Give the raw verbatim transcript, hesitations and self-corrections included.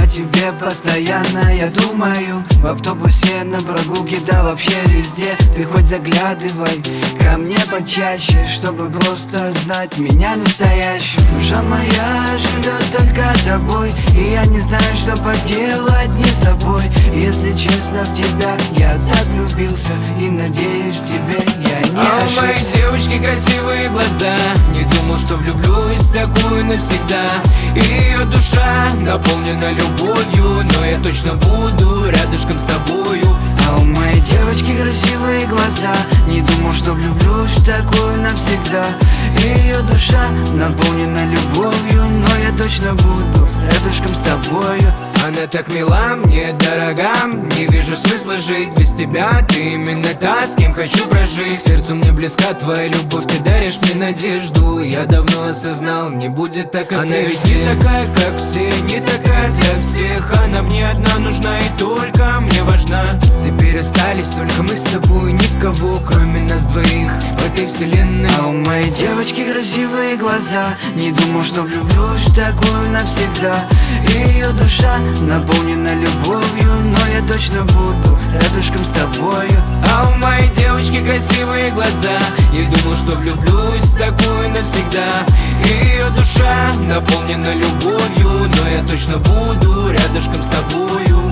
тебе постоянно я думаю. В автобусе, на прогулке, да вообще везде. Ты хоть заглядывай ко мне почаще, чтобы просто знать меня настоящую. Душа моя живет только тобой, и я не знаю, что поделать не собой. Если честно, в тебя я так влюбился, и надеюсь, в тебе я не А ошибся. у моей девочки красивые глаза, не думал, что влюблюсь в такую навсегда. И ее душа наполнена любовью, но я точно буду рядышком с тобою. А у моей девочки красивые глаза, не думал, что влюблюсь в такую навсегда. И ее душа наполнена любовью, но я точно буду рядышком с тобою. Она так мила, мне дорога, не вижу смысла жить без тебя. Ты именно та, с кем хочу прожить. Сердцу мне близка твоя любовь, ты даришь мне надежду. Я давно осознал, не будет так, как она прежде. Ведь не такая, как все, не такая для всех. Она мне одна нужна и только мне важна. Теперь остались только мы с тобой, никого кроме нас двоих в этой вселенной. А у моей девочки красивые глаза, не думал, что влюблюсь в такую навсегда. И ее душа наполнена любовью, но я точно буду рядышком с тобою. А у моей девочки красивые глаза, я думал, что влюблюсь в такую навсегда. И ее душа наполнена любовью, но я точно буду рядышком с тобою.